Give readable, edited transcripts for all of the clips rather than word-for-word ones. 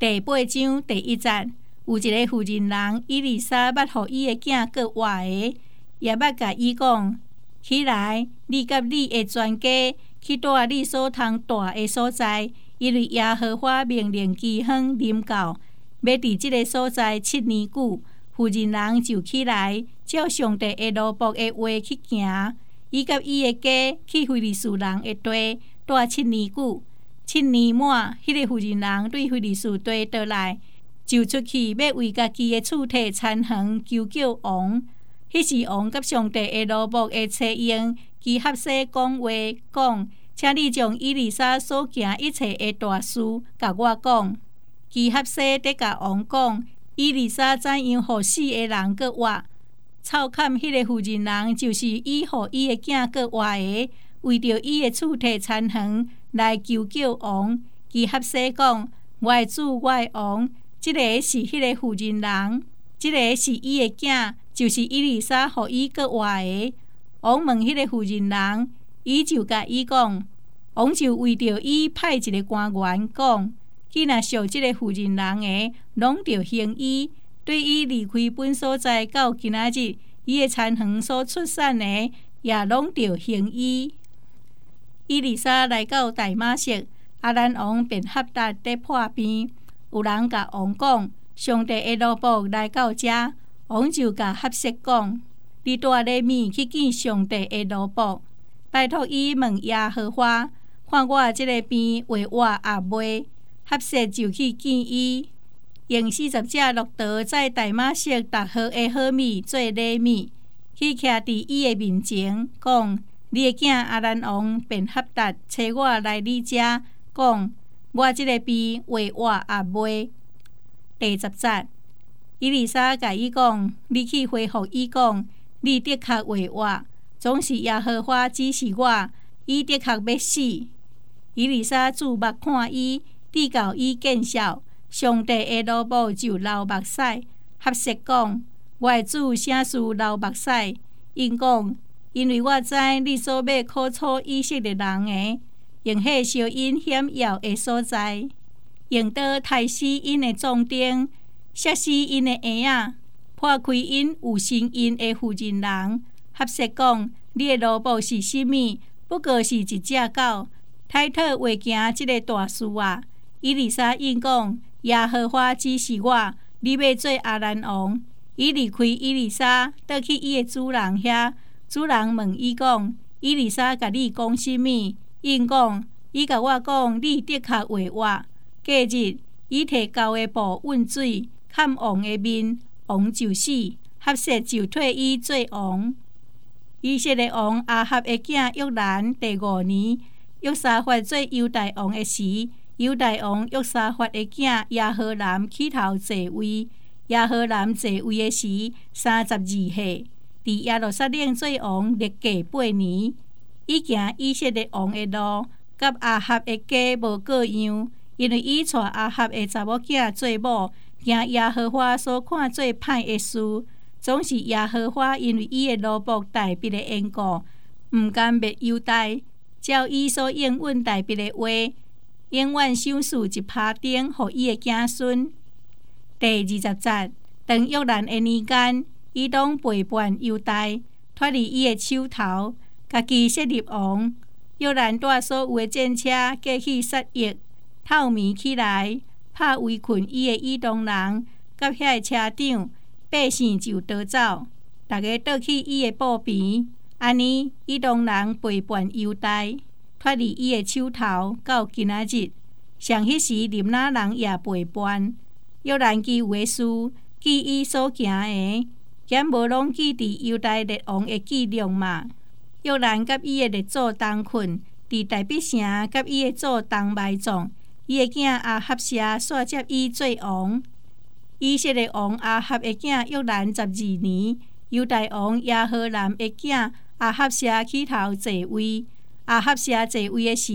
第8章第1節，有一個婦人人以利沙捌予伊的囝閣活的，也捌甲伊講：起來，你甲你的全家去住你所通住的所在，因為耶和華命令饑荒臨到，要佇這個所在7年久。婦人人就起來，照上帝的奴僕的話去行。伊甲伊的家去非利士人的地住7年久。7年滿，迄個婦人人對非利士地倒來，就出去要為家己的厝體殘垣求救王。迄時王甲上帝的奴僕的妻用基哈西講話講：請你將以利沙所行一切的大事甲我講。基哈西得甲王講：以利沙怎樣予死的人閣活？臭砍迄個婦人人，就是伊予伊的囝閣活的，為着伊的厝體殘垣來求救王。基哈西講：我的主，我的王，這個是迄個婦人人，這個是伊的囝，就是以利沙予伊閣活的。王問迄個婦人人，伊就甲伊講，王就為着伊派一個官員講。既若屬這個婦人人的，攏着行伊，對伊離開本所在到今仔日，伊的殘垣所出產的，也攏着行伊。以利沙來到大馬色，亞蘭王便合達在破邊。有人甲王講，上帝的奴僕來到這，王就甲合適講：你帶禮物去見上帝的奴僕，拜託伊問耶和華，看我這個邊會活也袂。合適就去見伊，用40隻駱駝在大馬色搭好的好米做禮物，去徛佇伊的面前，講：你的囝亞蘭王便合達找我來你遮，講：我這個邊會活也袂。第10節，以利沙甲伊講：你去回復伊講，你的確會活，總是耶和華指示我，伊的確要死。以利沙注目看伊。遞到伊見笑，上帝的奴僕就流目屎。合適講：我的主啥事流目屎？因講：因為我知你所要苦楚以色列人的，用迄燒因險要的所在，用刀殺死因的壯丁，殺死因的嬰仔，破開因有生因的婦人人。合適講：你的奴僕是甚麼？不過是一隻狗，太特會行這個大事啊！以利沙應講：耶和華指示我，你要做亞蘭王。伊離開以利沙，倒去伊的主人遐。主人問伊講：以利沙甲你講甚物？應講：伊甲我講，你的確會活。隔日，伊摕厚的布溫水，砍王的面，王就死。合適就退伊做王。以色列王亞哈的囝約蘭第5年，約沙法做猶大王的時。猶大王約沙法的囝亞何蘭起頭坐位，亞何蘭坐位的時32歲，佇耶路撒冷做王歷計8年。伊行以色列王的路，甲亞哈的家無各樣，因為伊帶亞哈的查某囝做某，行耶和華所看做歹的事，總是耶和華因為伊的奴僕大衛的緣故，毋甘滅猶大，照伊所應允大衛的話。永遠賞賜一耙頂，予伊的子孫。第20節，當約蘭的年間，以東背叛猶大，脫離伊的手頭，家己設立王。約蘭帶所有的戰車，過去殺戮，透眠起來，拍圍困伊的以東人，甲遐車長，百姓就逃走，大家倒去伊的布邊。安尼，以東人背叛猶大。脫離伊的手頭，到今仔日，上迄時林哪人也背叛。約蘭記有的事，記伊所行的，檢無攏記佇猶大列王的記錄嘛。約蘭甲伊的列祖同困，佇大必城甲伊的祖同埋葬。伊的囝亞哈謝煞接伊做王。以色列王亞哈的囝約蘭12年，猶大王亞何蘭的囝亞哈謝起頭坐位。亞哈謝坐位的時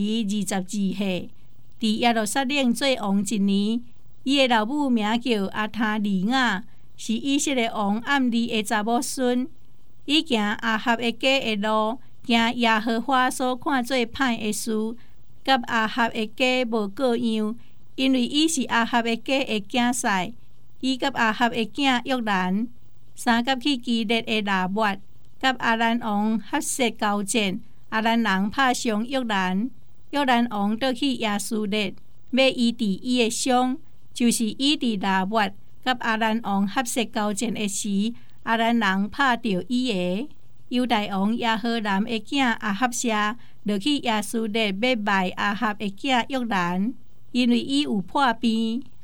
22歲，佇耶路撒冷做王1年。伊的老母名叫阿他利亞，是以色列王暗利的查某孫。伊行亞哈的家的路，行耶和華所看做歹的事，甲亞哈的家無各樣。 因为伊是亞哈的家的囝婿，伊甲亞哈的囝約蘭，三甲去基列的拿抹，甲亞蘭王合適交戰，亞蘭人拍傷約蘭，約蘭王倒去耶蘇列，要醫治伊的傷，就是醫治拿抹，甲亞蘭王合適交戰的時，亞蘭人拍着伊個。猶大王耶和蘭的囝亞哈謝，落去耶蘇列要賣亞哈的囝約蘭，因為伊有破病。